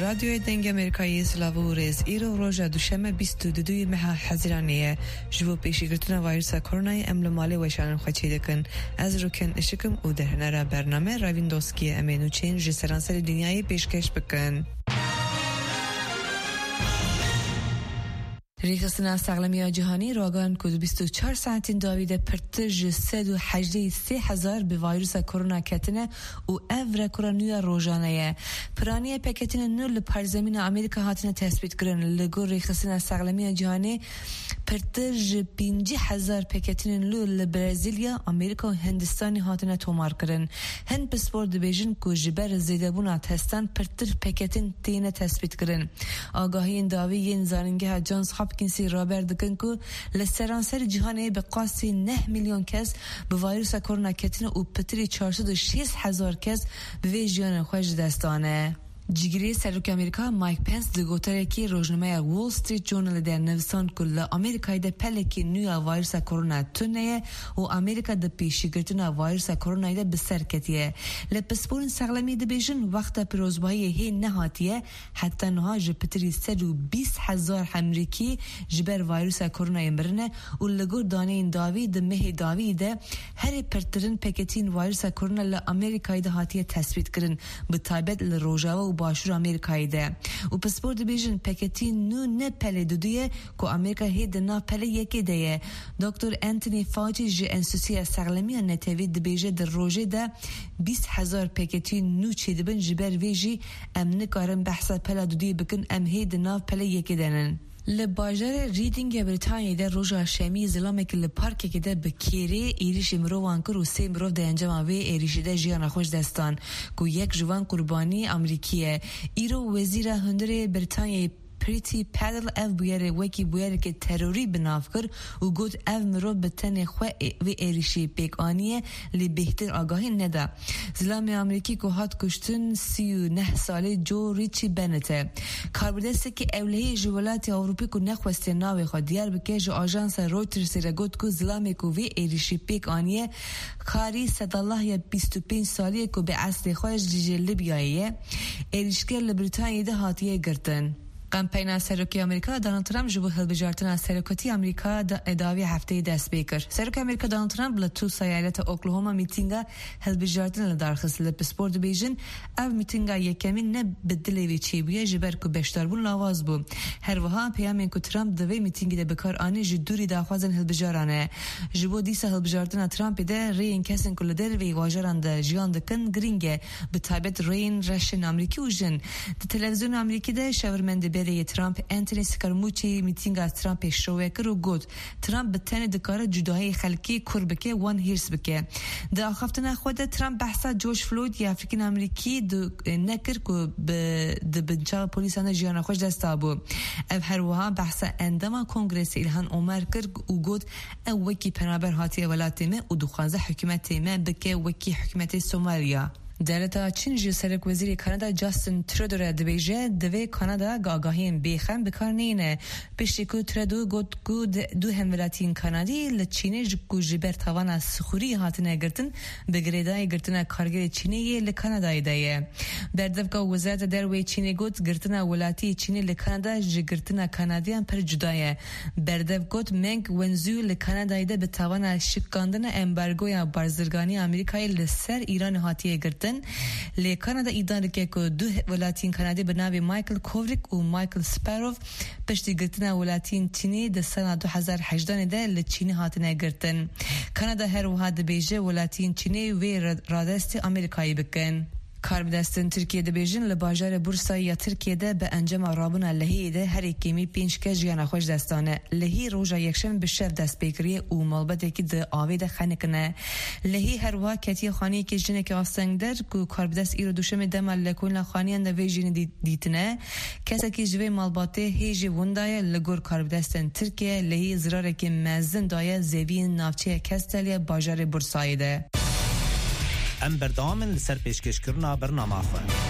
رادیو دنگ امریکایی سلاوورز ایرو روژا دوشنبه 22 ماه حزیرانیه جو پیشگیری ویروس کرونا املمالی وشان خچیده کن از روکن اشکم او دهنرا برنامه راویندوسکی امینو چینج سرانسر دنیای پیشکش بکن. ریخستن سقلمی جهانی راگان که 24 ساعت داویده پرتج 383,000 به ویروس کرونا کتنه و افر کرونیا روزانه پرانی پکتین نول پرزمین آمریکا هاتنه تثبیت کردن لگو ریخستن سقلمی جهانی پرتج 50,000 پکتین نول برزیلیا آمریکا و هندستانی هاتنه تومار کردن هند پسپورت بیژن که جبر زیدبون تستان پرتر پکتین تینه تثبیت کردن آگاهی این داوی این زارنگه جانس هاپکینسی رابر دکن که لسرانسر جهانی به قاسی 9 میلیون کس به ویروس کرونا کتنه و پتری 406,000 کس به ویژیان خوش دستانه. جگری سرک آمریکا مایک پنس دگوتره که روزنامه وول استریت جورنال در نویسان کل آمریکای ده پلکی نویا ویروس کرونا تونه و آمریکا ده پیشگیری ویروس کرونا ده بسرکتیه لپسپورن سقلمی ده بیشن وقت پیروزبایی هی نهاتیه حتی نهاج پتری 120,000 امریکی جبر ویروس کرونا برنه و لگور دانه این داوی ده مه داوی ده هر پرترن پکتین ویروس کرونا لآمریکای ده هاتیه تثبیت کرن بتایبت لروجاوا و باشور آمریکایی ده و پسپورت بیژن پکتین نو نه پله دودیه که آمریکا هید نا پله یکی ده دکتر انتونی فاوچی جی انسوسی سقلمی نتوی ده بیژه در روژه ده 20,000 پکتین نو چیده بن جبر ویجی ام نکارن بحثا پله دودیه بکن ام هید نا پله یکی دنن لباجر ریدینگ بریتانیا در روزا شمی زلامی که لپارک که ده بکیری ایریش مروان کر و 3 مرو ده انجام وی ایریش ده جیان خوش دستان که یک جوان قربانی امریکیه ایرو وزیر هندر بریتانیا پریتی پدل اف بویره وکی بویره که تروری بناف کر و گود اف مرو بتن خواه و ایریشی پیک آنیه لی بهتر آگاهی نده زلام امریکی که هات کشتن 39 ساله جو ریچی بنته کاربردسته که اولهی جوالات اوروپی که نخواسته ناوی خواه دیار بکه جو آجانس رویترز را گود که زلامی که وی ایریشی پیک آنیه کاری صدالله یا 25 سالیه که به اصل خواه جیجه لیبیاییه ایریشگر لبریتانیه ده هاتیه گرتن کمپین سرکی آمریکا دونالد ترامپ جبو هلبجارتن سرکتی آمریکا ادعای هفته دست بیکر سرک آمریکا دونالد ترامپ لتوس ایالت اوکلاهوما میتینگا هلبجارتن لدارخص لپسپورت بیژن او میتینگا یکمین نه بدلی چی بویه جبر کو بشتر بون لاواز بو هر وها پیامین کو ترامپ دوی میتینگ ده بکار آنی جدوری داخوازن هلبجارانه جبو دیسا هلبجارتن ترامپ ده رین کسن کل در وی واجران ده جیان دکن گرینگه به تایبت رین رشن آمریکی و جن تلویزیون آمریکی ده شاورمند برای ترامپ انتونی سکارموچی میتینگ از ترامپ شوه کرد و گفت ترامپ به تن دکار جدایی خلکی کور بکه وان هیرس بکه در آخفتن خود ترامپ بحثا جورج فلوید یا افریقی امریکی نکر که به بنچال پلیسان جیان خوش دستا بو او هر وها بحثا اندما کنگرس ایلهان عمر کرد و گفت او وکی پنابر هاتی ولاتیمه و دخوازه حکومتیمه بکه وکی حکومت سومالیا دولت چین جو سرک وزیر کانادا جاستین ترودو را دبیجه دوی کانادا آگاهیم بیخم بکارنینه پشتی که ترودو گفت که دو همولاتین کانادی لچینه جو جبر توان از سخوری هاتنه گرتن بگریدای گرتن کارگر چینی لکانادای دایه بردفکا وزارت دروی چینی گفت گرتن ولاتی چینی لکانادا جگرتن کانادیان پر جدایه بردف گفت منگ ونزو لکانادای ده به توان شکاندن امبارگوی بازرگانی آمریکای لسر ایران هاتیه گرتن لی کانادا ایدان که دو ولاتین کانادی به نام مایکل کووریک و مایکل سپاروف پشتی گرتن ولاتین چینی در سال 2018 ده لچینی هاتنه گرتن کانادا هر وها دبیجه ولاتین چینی و رادست آمریکایی بکن کاربدستن ترکیه ده بیژن لباجار بورسایی یا ترکیه ده به انجام رابون لهی ده هر اکیمی 5 کس جیان خوش دستانه لهی روژا یکشم به شف دست بکریه و مالبده که ده آوی ده خنکنه لهی هر وا کتی خانی که جنه که آستنگ در که کاربدست ایرو دوشم دمال لکون خانیان ده وی جین دیتنه کسی که جوی مالباته هیجی وندای لگور کاربدستن ترکیه لهی زراره که مزن دایه زوین نافچه کستلیه باجار بورسایی ده ام بردامن لسر پیشکش کرنا برنامه خواه